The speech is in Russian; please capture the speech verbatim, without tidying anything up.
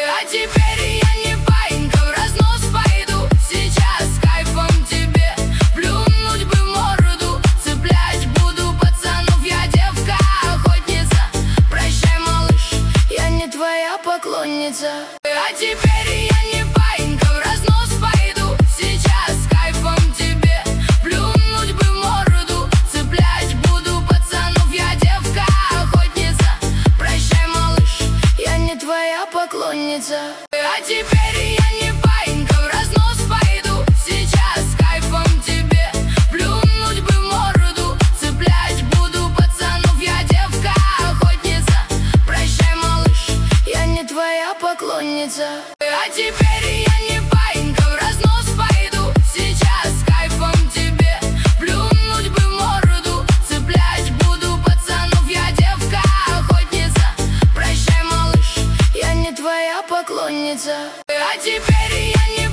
А теперь я не паинька, в разнос пойду. Сейчас с кайфом тебе плюнуть бы в морду. Цеплять буду пацанов, я девка охотница. Прощай, малыш, я не твоя поклонница. А теперь я не паинька, в разнос пойду. Сейчас с кайфом тебе плюнуть бы в морду. Цеплять буду пацанов, я девка охотница. Прощай, малыш, я не твоя поклонница. А теперь я не паинька, в разнос пойду. Сейчас с кайфом тебе плюнуть бы в морду. Цеплять буду пацанов, я девка охотница. Прощай, малыш, я не твоя поклонница. А теперь я не паинька, в разнос пойду. Сейчас с кайфом тебе плюнуть бы в морду. Цеплять буду пацанов, я девка охотница. Прощай, малыш, я не твоя поклонница. А теперь я не